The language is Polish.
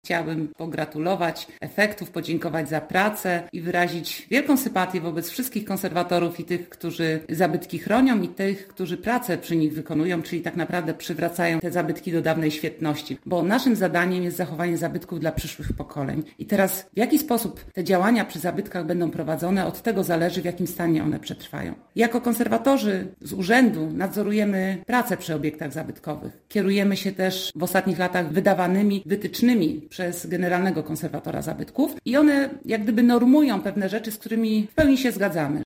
Chciałabym pogratulować efektów, podziękować za pracę i wyrazić wielką sympatię wobec wszystkich konserwatorów i tych, którzy zabytki chronią i tych, którzy pracę przy nich wykonują, czyli tak naprawdę przywracają te zabytki do dawnej świetności. Bo naszym zadaniem jest zachowanie zabytków dla przyszłych pokoleń. I teraz w jaki sposób te działania przy zabytkach będą prowadzone, od tego zależy, w jakim stanie one przetrwają. Jako konserwatorzy z urzędu nadzorujemy pracę przy obiektach zabytkowych. Kierujemy się też w ostatnich latach wydawanymi wytycznymi przez Generalnego Konserwatora Zabytków i one jak gdyby normują pewne rzeczy, z którymi w pełni się zgadzamy.